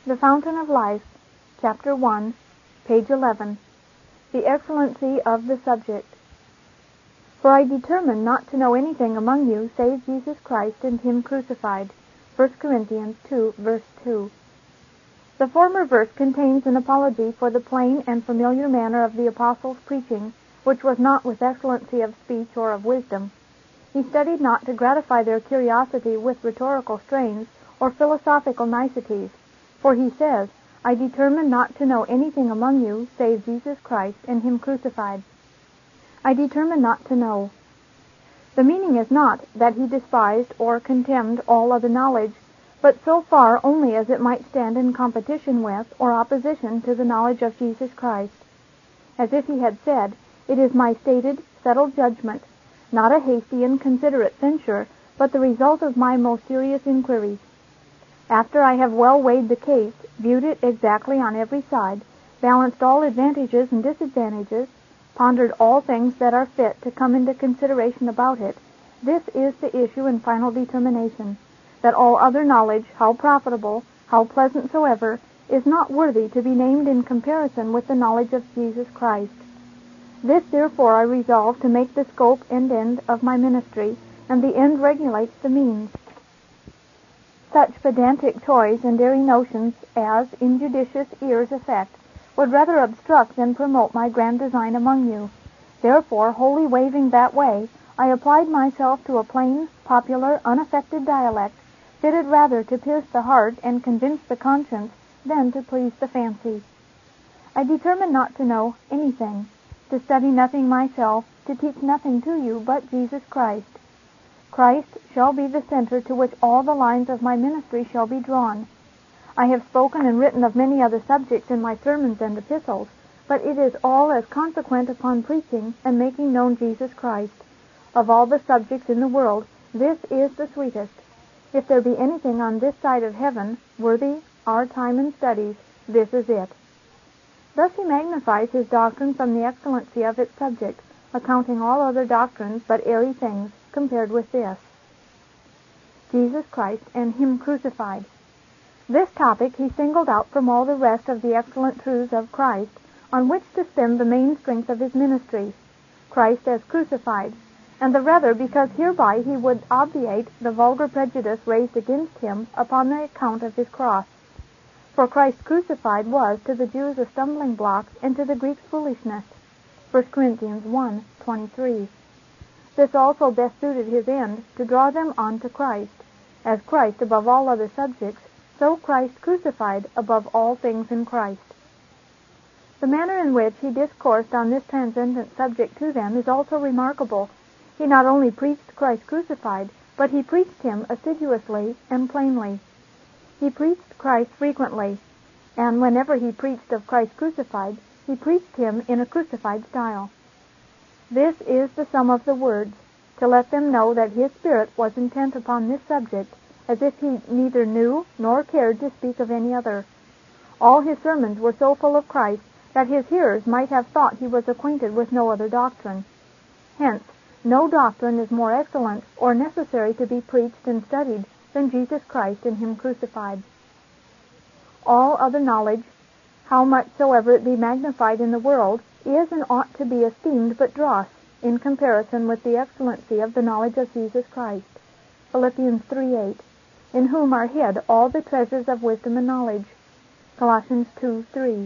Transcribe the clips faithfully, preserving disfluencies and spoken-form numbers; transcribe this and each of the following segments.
The Fountain of Life, Chapter one, page eleven. The Excellency of the Subject. For I determined not to know anything among you save Jesus Christ and Him crucified. First Corinthians two, verse two. The former verse contains an apology for the plain and familiar manner of the Apostle's preaching, which was not with excellency of speech or of wisdom. He studied not to gratify their curiosity with rhetorical strains or philosophical niceties, for he says, I determined not to know anything among you save Jesus Christ and Him crucified. I determined not to know. The meaning is not that he despised or contemned all other knowledge, but so far only as it might stand in competition with or opposition to the knowledge of Jesus Christ. As if he had said, it is my stated, settled judgment, not a hasty, inconsiderate censure, but the result of my most serious inquiries. After I have well weighed the case, viewed it exactly on every side, balanced all advantages and disadvantages, pondered all things that are fit to come into consideration about it, this is the issue and final determination, that all other knowledge, how profitable, how pleasant soever, is not worthy to be named in comparison with the knowledge of Jesus Christ. This, therefore, I resolve to make the scope and end of my ministry, and the end regulates the means. Such pedantic toys and airy notions as injudicious ears affect would rather obstruct than promote my grand design among you. Therefore, wholly waiving that way, I applied myself to a plain, popular, unaffected dialect, fitted rather to pierce the heart and convince the conscience than to please the fancy. I determined not to know anything, to study nothing myself, to teach nothing to you but Jesus Christ. Christ shall be the center to which all the lines of my ministry shall be drawn. I have spoken and written of many other subjects in my sermons and epistles, but it is all as consequent upon preaching and making known Jesus Christ. Of all the subjects in the world, this is the sweetest. If there be anything on this side of heaven worthy our time and studies, this is it. Thus he magnifies his doctrine from the excellency of its subject, accounting all other doctrines but airy things compared with this. Jesus Christ and Him crucified. This topic he singled out from all the rest of the excellent truths of Christ, on which to spend the main strength of his ministry, Christ as crucified, and the rather because hereby he would obviate the vulgar prejudice raised against him upon the account of his cross. For Christ crucified was to the Jews a stumbling block, and to the Greeks foolishness. First Corinthians one, twenty-three. This also best suited his end, to draw them on to Christ. As Christ above all other subjects, so Christ crucified above all things in Christ. The manner in which he discoursed on this transcendent subject to them is also remarkable. He not only preached Christ crucified, but he preached him assiduously and plainly. He preached Christ frequently, and whenever he preached of Christ crucified, he preached him in a crucified style. This is the sum of the words, to let them know that his spirit was intent upon this subject, as if he neither knew nor cared to speak of any other. All his sermons were so full of Christ that his hearers might have thought he was acquainted with no other doctrine. Hence, no doctrine is more excellent or necessary to be preached and studied than Jesus Christ and Him crucified. All other knowledge, how much soever it be magnified in the world, is and ought to be esteemed but dross in comparison with the excellency of the knowledge of Jesus Christ. Philippians three eight, in whom are hid all the treasures of wisdom and knowledge. Colossians two three.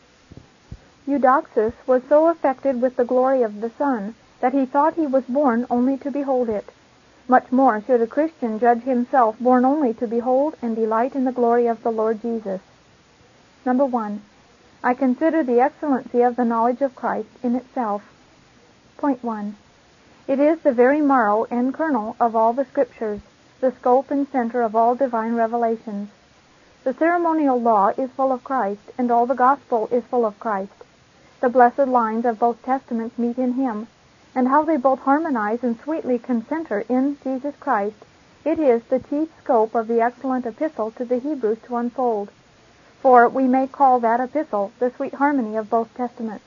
Eudoxus was so affected with the glory of the sun that he thought he was born only to behold it. Much more should a Christian judge himself born only to behold and delight in the glory of the Lord Jesus. Number one. I consider the excellency of the knowledge of Christ in itself. Point one. It is the very marrow and kernel of all the Scriptures, the scope and center of all divine revelations. The ceremonial law is full of Christ, and all the gospel is full of Christ. The blessed lines of both testaments meet in Him, and how they both harmonize and sweetly concenter in Jesus Christ, it is the chief scope of the excellent epistle to the Hebrews to unfold. For we may call that epistle the sweet harmony of both testaments.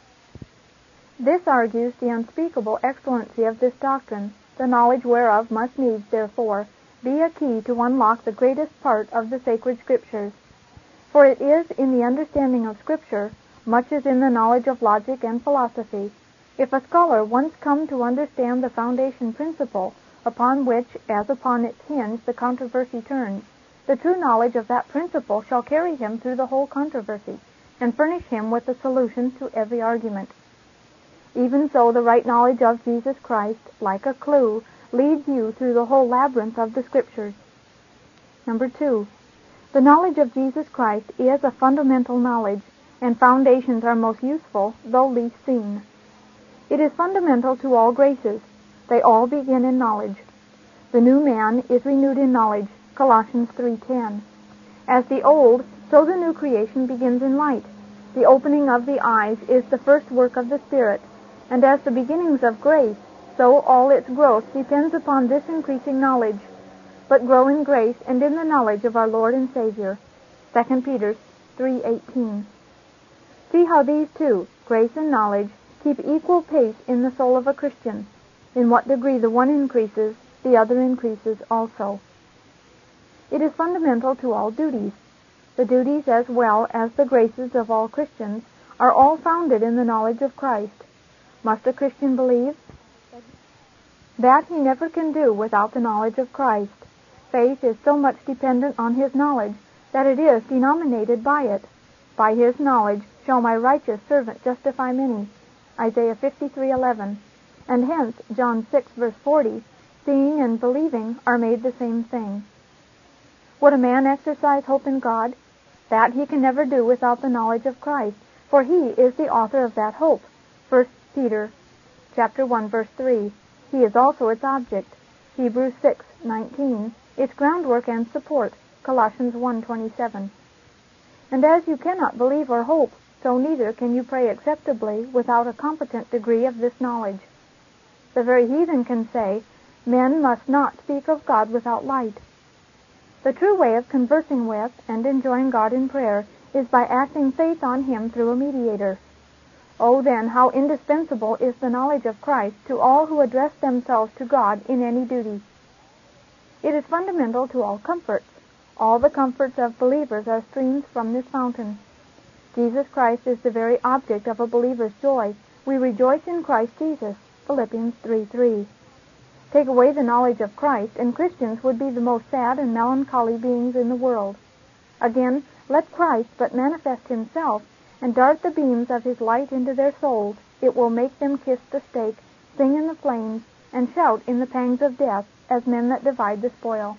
This argues the unspeakable excellency of this doctrine, the knowledge whereof must needs, therefore, be a key to unlock the greatest part of the sacred Scriptures. For it is in the understanding of Scripture, much as in the knowledge of logic and philosophy. If a scholar once come to understand the foundation principle, upon which, as upon its hinge, the controversy turns, the true knowledge of that principle shall carry him through the whole controversy, and furnish him with the solution to every argument. Even so, the right knowledge of Jesus Christ, like a clue, leads you through the whole labyrinth of the Scriptures. Number two, the knowledge of Jesus Christ is a fundamental knowledge, and foundations are most useful, though least seen. It is fundamental to all graces. They all begin in knowledge. The new man is renewed in knowledge, Colossians three ten. As the old, so the new creation begins in light. The opening of the eyes is the first work of the Spirit, and as the beginnings of grace, so all its growth depends upon this increasing knowledge. But grow in grace and in the knowledge of our Lord and Savior, Second Peter three eighteen. See how these two, grace and knowledge, keep equal pace in the soul of a Christian. In what degree the one increases, the other increases also. It is fundamental to all duties. The duties as well as the graces of all Christians are all founded in the knowledge of Christ. Must a Christian believe? That he never can do without the knowledge of Christ. Faith is so much dependent on his knowledge that it is denominated by it. By his knowledge shall my righteous servant justify many, Isaiah fifty-three eleven, and hence John six verse forty, seeing and believing are made the same thing. Would a man exercise hope in God? That he can never do without the knowledge of Christ, for he is the author of that hope, First Peter chapter one verse three. He is also its object, Hebrews six nineteen, its groundwork and support, Colossians one twenty-seven. And as you cannot believe or hope, so neither can you pray acceptably without a competent degree of this knowledge. The very heathen can say, men must not speak of God without light. The true way of conversing with and enjoying God in prayer is by acting faith on Him through a mediator. Oh, then, how indispensable is the knowledge of Christ to all who address themselves to God in any duty. It is fundamental to all comforts. All the comforts of believers are streams from this fountain. Jesus Christ is the very object of a believer's joy. We rejoice in Christ Jesus, Philippians three three. Take away the knowledge of Christ, and Christians would be the most sad and melancholy beings in the world. Again, let Christ but manifest Himself, and dart the beams of His light into their souls. It will make them kiss the stake, sing in the flames, and shout in the pangs of death, as men that divide the spoil.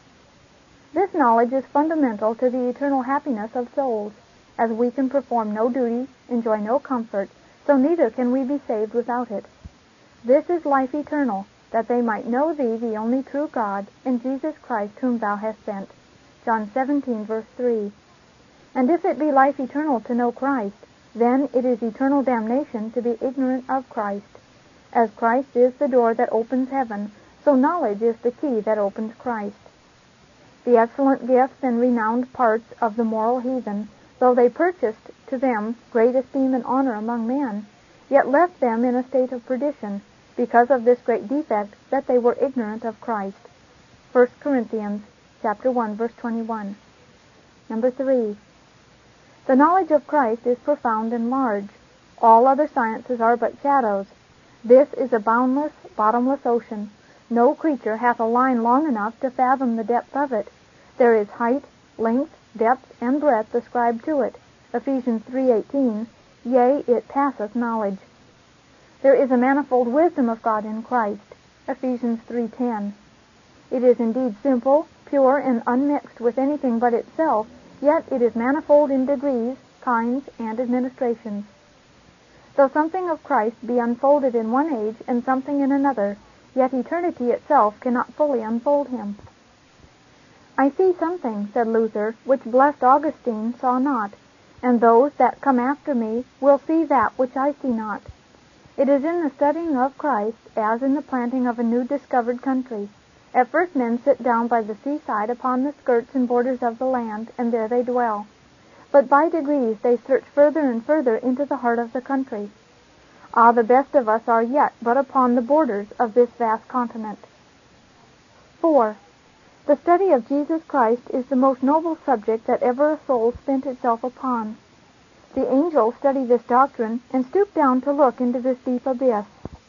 This knowledge is fundamental to the eternal happiness of souls. As we can perform no duty, enjoy no comfort, so neither can we be saved without it. This is life eternal, that they might know Thee, the only true God, and Jesus Christ, whom Thou hast sent. John seventeen, verse three. And if it be life eternal to know Christ, then it is eternal damnation to be ignorant of Christ. As Christ is the door that opens heaven, so knowledge is the key that opens Christ. The excellent gifts and renowned parts of the moral heathen, though they purchased to them great esteem and honor among men, yet left them in a state of perdition, because of this great defect, that they were ignorant of Christ. First Corinthians chapter one, verse twenty-one. Number three. The knowledge of Christ is profound and large. All other sciences are but shadows. This is a boundless, bottomless ocean. No creature hath a line long enough to fathom the depth of it. There is height, length, depth, and breadth ascribed to it. Ephesians three eighteen. Yea, it passeth knowledge. There is a manifold wisdom of God in Christ. Ephesians three ten. It is indeed simple, pure, and unmixed with anything but itself, yet it is manifold in degrees, kinds, and administrations. Though something of Christ be unfolded in one age and something in another, yet eternity itself cannot fully unfold Him. I see something, said Luther, which blessed Augustine saw not, and those that come after me will see that which I see not. It is in the studying of Christ as in the planting of a new discovered country. At first men sit down by the seaside upon the skirts and borders of the land, and there they dwell. But by degrees they search further and further into the heart of the country. Ah, the best of us are yet but upon the borders of this vast continent. Four. The study of Jesus Christ is the most noble subject that ever a soul spent itself upon. The angels study this doctrine and stoop down to look into this deep abyss.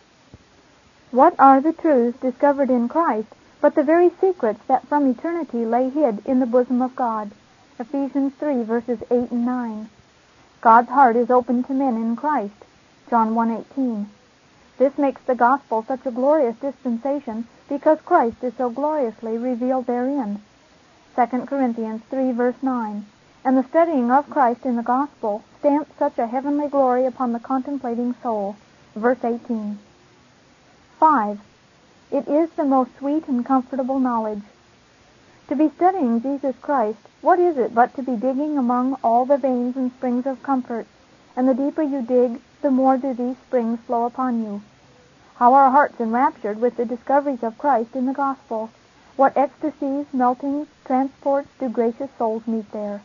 What are the truths discovered in Christ but the very secrets that from eternity lay hid in the bosom of God? Ephesians three, verses eight and nine. God's heart is open to men in Christ. John one eighteen. This makes the gospel such a glorious dispensation because Christ is so gloriously revealed therein. Second Corinthians three, verse nine. And the studying of Christ in the gospel stamps such a heavenly glory upon the contemplating soul. Verse eighteen. Five. It is the most sweet and comfortable knowledge. To be studying Jesus Christ, what is it but to be digging among all the veins and springs of comfort? And the deeper you dig, the more do these springs flow upon you. How are hearts enraptured with the discoveries of Christ in the gospel? What ecstasies, meltings, transports do gracious souls meet there?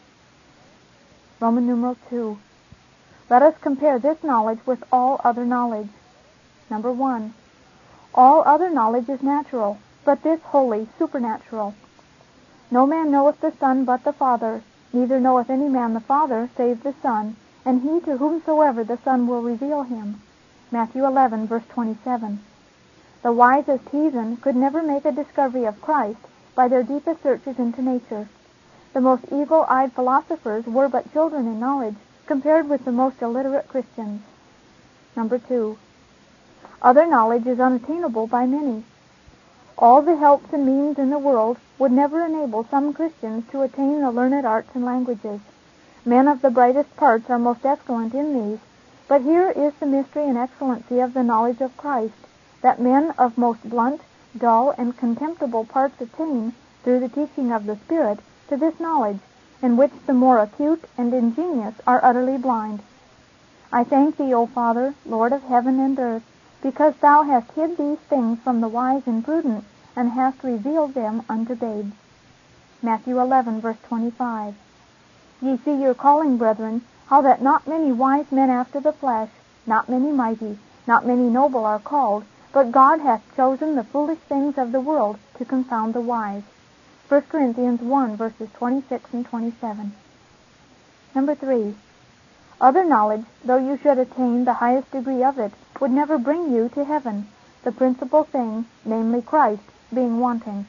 Roman numeral two. Let us compare this knowledge with all other knowledge. Number one. All other knowledge is natural, but this wholly supernatural. No man knoweth the Son but the Father, neither knoweth any man the Father save the Son, and he to whomsoever the Son will reveal him. Matthew eleven, verse twenty-seven. The wisest heathen could never make a discovery of Christ by their deepest searches into nature. The most eagle-eyed philosophers were but children in knowledge compared with the most illiterate Christians. Number two. Other knowledge is unattainable by many. All the helps and means in the world would never enable some Christians to attain the learned arts and languages. Men of the brightest parts are most excellent in these, but here is the mystery and excellency of the knowledge of Christ, that men of most blunt, dull, and contemptible parts attain, through the teaching of the Spirit, to this knowledge, in which the more acute and ingenious are utterly blind. I thank thee, O Father, Lord of heaven and earth, because thou hast hid these things from the wise and prudent, and hast revealed them unto babes. Matthew eleven, verse twenty-five. Ye see your calling, brethren, how that not many wise men after the flesh, not many mighty, not many noble are called, but God hath chosen the foolish things of the world to confound the wise. First Corinthians one, verses twenty-six and twenty-seven. Number three. Other knowledge, though you should attain the highest degree of it, would never bring you to heaven, the principal thing, namely Christ, being wanting.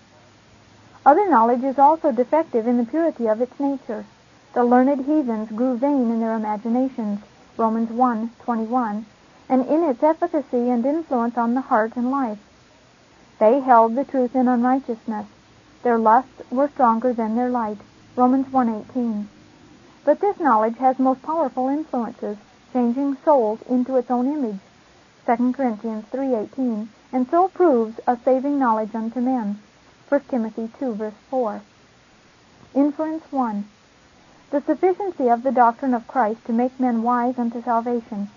Other knowledge is also defective in the purity of its nature. The learned heathens grew vain in their imaginations, Romans one, twenty-one, and in its efficacy and influence on the heart and life. They held the truth in unrighteousness. Their lusts were stronger than their light, Romans one, eighteen. But this knowledge has most powerful influences, changing souls into its own image, Second Corinthians three, eighteen, and so proves a saving knowledge unto men, First Timothy two, verse four. Inference one. The sufficiency of the doctrine of Christ to make men wise unto salvation.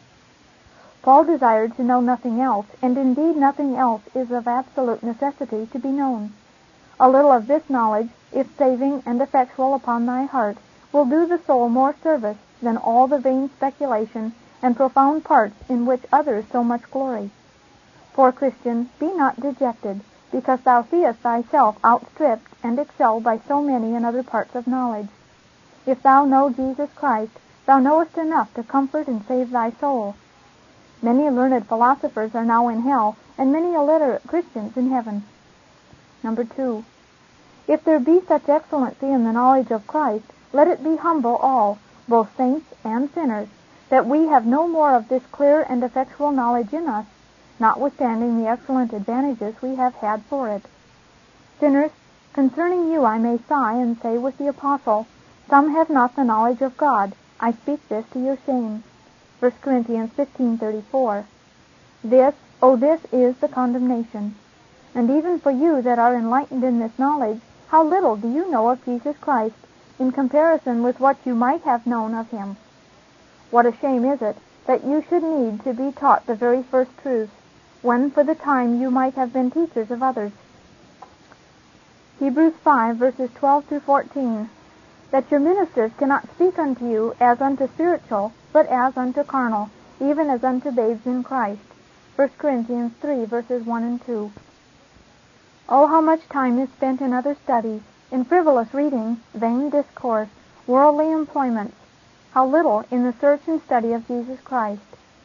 Paul desired to know nothing else, and indeed nothing else is of absolute necessity to be known. A little of this knowledge, if saving and effectual upon thy heart, will do the soul more service than all the vain speculation and profound parts in which others so much glory. Poor Christian, be not dejected, because thou seest thyself outstripped and excelled by so many in other parts of knowledge. If thou know Jesus Christ, thou knowest enough to comfort and save thy soul. Many learned philosophers are now in hell, and many illiterate Christians in heaven. Number two. If there be such excellency in the knowledge of Christ, let it be humble all, both saints and sinners, that we have no more of this clear and effectual knowledge in us, notwithstanding the excellent advantages we have had for it. Sinners, concerning you I may sigh and say with the apostle, some have not the knowledge of God. I speak this to your shame. First Corinthians fifteen, thirty-four. This, oh this is the condemnation. And even for you that are enlightened in this knowledge, how little do you know of Jesus Christ, in comparison with what you might have known of him. What a shame is it that you should need to be taught the very first truths, when for the time you might have been teachers of others. Hebrews five, verses twelve through fourteen. That your ministers cannot speak unto you as unto spiritual, but as unto carnal, even as unto babes in Christ. First Corinthians three, verses one and two. Oh, how much time is spent in other studies, in frivolous reading, vain discourse, worldly employments. How little in the search and study of Jesus Christ.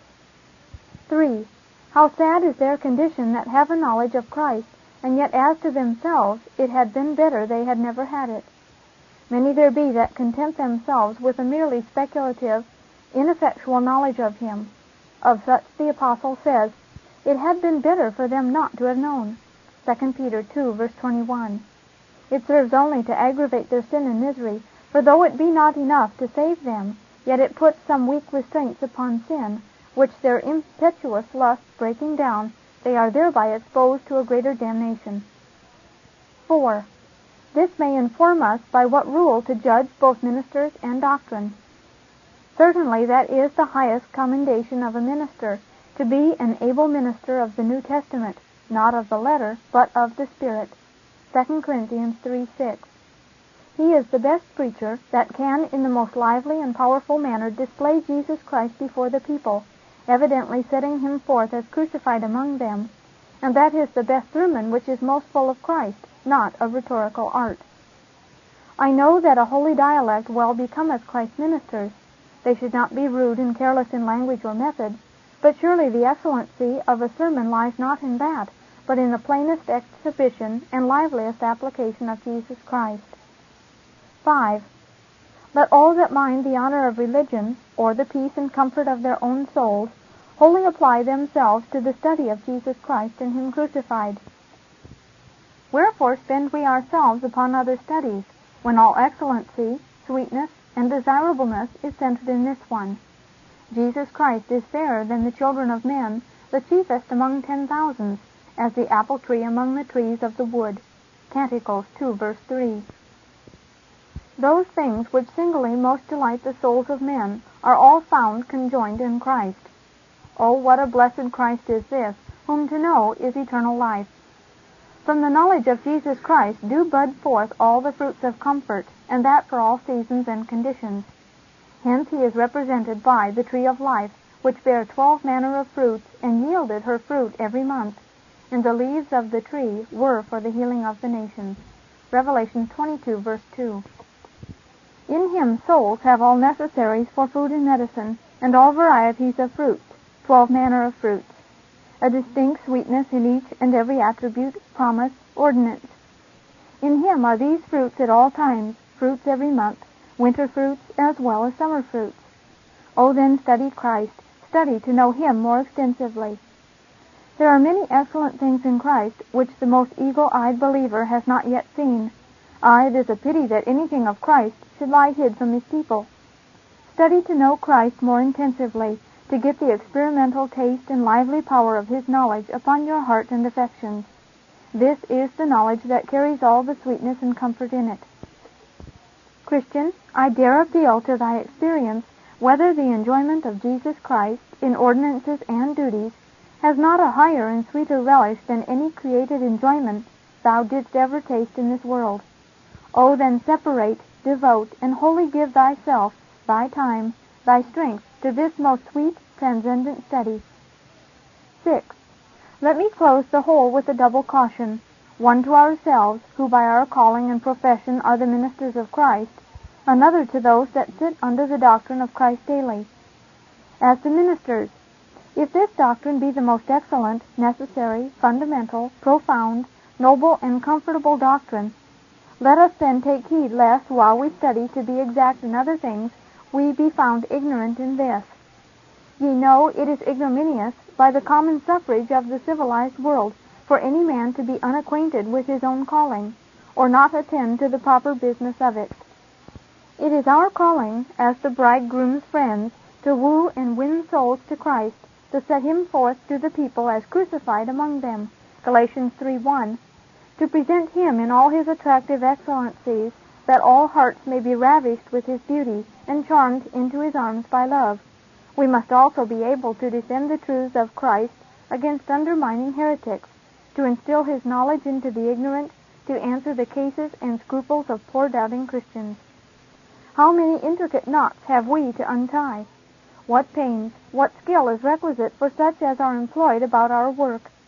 Three. How sad is their condition that have a knowledge of Christ, and yet as to themselves it had been better they had never had it. Many there be that content themselves with a merely speculative, ineffectual knowledge of Him. Of such the Apostle says, "It had been better for them not to have known." Second Peter two, verse twenty-one. It serves only to aggravate their sin and misery, for though it be not enough to save them, yet it puts some weak restraints upon sin, which their impetuous lust breaking down, they are thereby exposed to a greater damnation. Four. This may inform us by what rule to judge both ministers and doctrine. Certainly that is the highest commendation of a minister, to be an able minister of the New Testament, not of the letter, but of the Spirit. Second Corinthians three six. He is the best preacher that can in the most lively and powerful manner display Jesus Christ before the people, evidently setting Him forth as crucified among them, and that is the best sermon which is most full of Christ, not of rhetorical art. I know that a holy dialect well becometh Christ's ministers. They should not be rude and careless in language or method, but surely the excellency of a sermon lies not in that, but in the plainest exhibition and liveliest application of Jesus Christ. Five. Let all that mind the honor of religion, or the peace and comfort of their own souls, wholly apply themselves to the study of Jesus Christ and Him crucified. Wherefore spend we ourselves upon other studies, when all excellency, sweetness, and desirableness is centered in this one? Jesus Christ is fairer than the children of men, the chiefest among ten thousands, as the apple tree among the trees of the wood. Canticles two, verse three. Those things which singly most delight the souls of men are all found conjoined in Christ. Oh, what a blessed Christ is this, whom to know is eternal life. From the knowledge of Jesus Christ do bud forth all the fruits of comfort, and that for all seasons and conditions. Hence He is represented by the tree of life, which bare twelve manner of fruits, and yielded her fruit every month, and the leaves of the tree were for the healing of the nations. Revelation twenty-two, verse two. In Him souls have all necessaries for food and medicine, and all varieties of fruits, twelve manner of fruits, a distinct sweetness in each and every attribute, promise, ordinance. In Him are these fruits at all times, fruits every month, winter fruits as well as summer fruits. Oh, then study Christ, study to know Him more extensively. There are many excellent things in Christ which the most eagle-eyed believer has not yet seen. Aye, it is a pity that anything of Christ should lie hid from His people. Study to know Christ more intensively, to get the experimental taste and lively power of His knowledge upon your heart and affections. This is the knowledge that carries all the sweetness and comfort in it. Christian, I dare appeal to thy experience whether the enjoyment of Jesus Christ in ordinances and duties has not a higher and sweeter relish than any created enjoyment thou didst ever taste in this world. Oh, then separate, devote, and wholly give thyself, thy time, thy strength to this most sweet, transcendent study. Six. Let me close the whole with a double caution, one to ourselves, who by our calling and profession are the ministers of Christ, another to those that sit under the doctrine of Christ daily. As to ministers, if this doctrine be the most excellent, necessary, fundamental, profound, noble, and comfortable doctrine, let us then take heed lest, while we study to be exact in other things, we be found ignorant in this. Ye know it is ignominious by the common suffrage of the civilized world for any man to be unacquainted with his own calling, or not attend to the proper business of it. It is our calling, as the bridegroom's friends, to woo and win souls to Christ, to set Him forth to the people as crucified among them, Galatians three one, to present Him in all His attractive excellencies, that all hearts may be ravished with His beauty and charmed into His arms by love. We must also be able to defend the truths of Christ against undermining heretics, to instill His knowledge into the ignorant, to answer the cases and scruples of poor doubting Christians. How many intricate knots have we to untie? What pains, what skill is requisite for such as are employed about our work?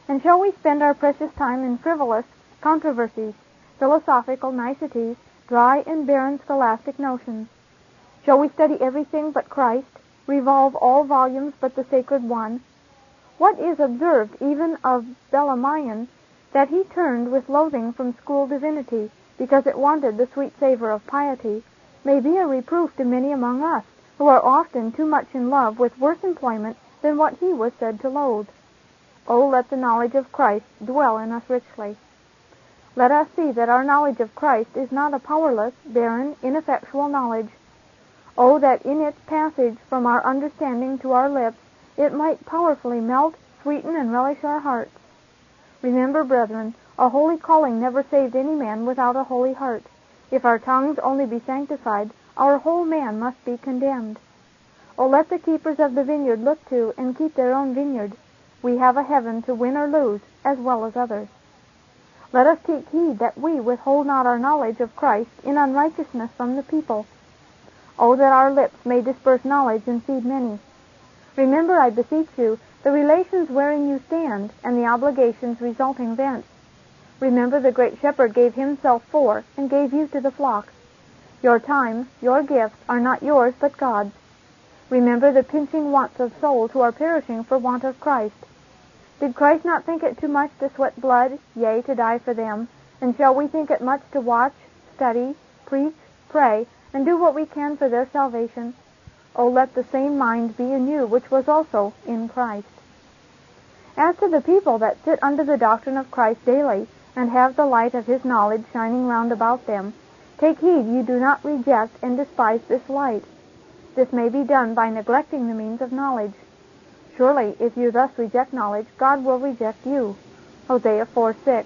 And shall we spend our precious time in frivolous controversies, philosophical niceties, dry and barren scholastic notions? Shall we study everything but Christ, revolve all volumes but the sacred one? What is observed even of Bellarmine, that he turned with loathing from school divinity, because it wanted the sweet savor of piety, may be a reproof to many among us, who are often too much in love with worse employment than what he was said to loathe. Oh, let the knowledge of Christ dwell in us richly. Let us see that our knowledge of Christ is not a powerless, barren, ineffectual knowledge. Oh, that in its passage from our understanding to our lips it might powerfully melt, sweeten, and relish our hearts. Remember, brethren, a holy calling never saved any man without a holy heart. If our tongues only be sanctified, our whole man must be condemned. Oh, let the keepers of the vineyard look to and keep their own vineyard. We have a heaven to win or lose, as well as others. Let us take heed that we withhold not our knowledge of Christ in unrighteousness from the people. Oh, that our lips may disperse knowledge and feed many. Remember, I beseech you, the relations wherein you stand, and the obligations resulting thence. Remember the great shepherd gave himself for, and gave you to the flocks. Your time, your gifts, are not yours, but God's. Remember the pinching wants of souls who are perishing for want of Christ. Did Christ not think it too much to sweat blood, yea, to die for them? And shall we think it much to watch, study, preach, pray, and do what we can for their salvation? Oh, let the same mind be in you which was also in Christ. As to the people that sit under the doctrine of Christ daily, and have the light of his knowledge shining round about them, take heed you do not reject and despise this light. This may be done by neglecting the means of knowledge. Surely, if you thus reject knowledge, God will reject you. Hosea four six.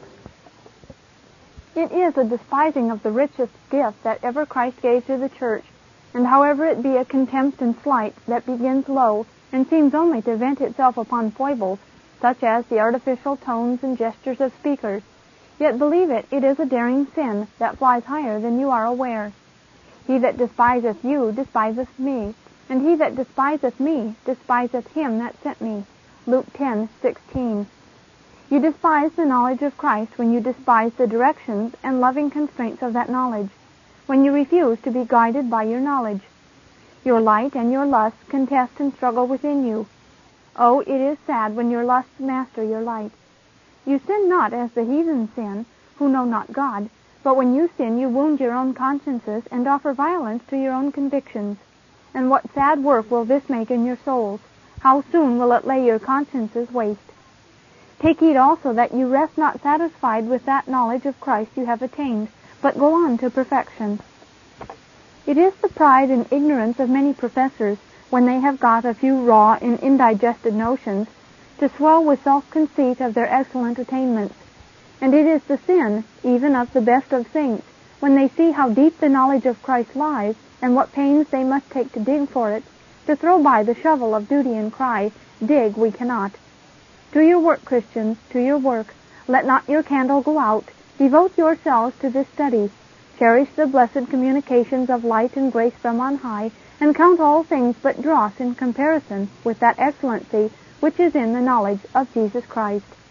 It is a despising of the richest gift that ever Christ gave to the church, and however it be a contempt and slight that begins low and seems only to vent itself upon foibles, such as the artificial tones and gestures of speakers, yet believe it, it is a daring sin that flies higher than you are aware. He that despiseth you despiseth me, and he that despiseth me despiseth him that sent me. Luke ten sixteen. You despise the knowledge of Christ when you despise the directions and loving constraints of that knowledge, when you refuse to be guided by your knowledge. Your light and your lust contest and struggle within you. Oh, it is sad when your lusts master your light. You sin not as the heathen sin, who know not God, but when you sin you wound your own consciences and offer violence to your own convictions. And what sad work will this make in your souls? How soon will it lay your consciences waste? Take heed also that you rest not satisfied with that knowledge of Christ you have attained, but go on to perfection. It is the pride and ignorance of many professors, when they have got a few raw and indigested notions, to swell with self-conceit of their excellent attainments. And it is the sin, even of the best of saints, when they see how deep the knowledge of Christ lies, and what pains they must take to dig for it, to throw by the shovel of duty and cry, "Dig we cannot." To your work, Christians, to your work. Let not your candle go out. Devote yourselves to this study. Cherish the blessed communications of light and grace from on high, and count all things but dross in comparison with that excellency which is in the knowledge of Jesus Christ.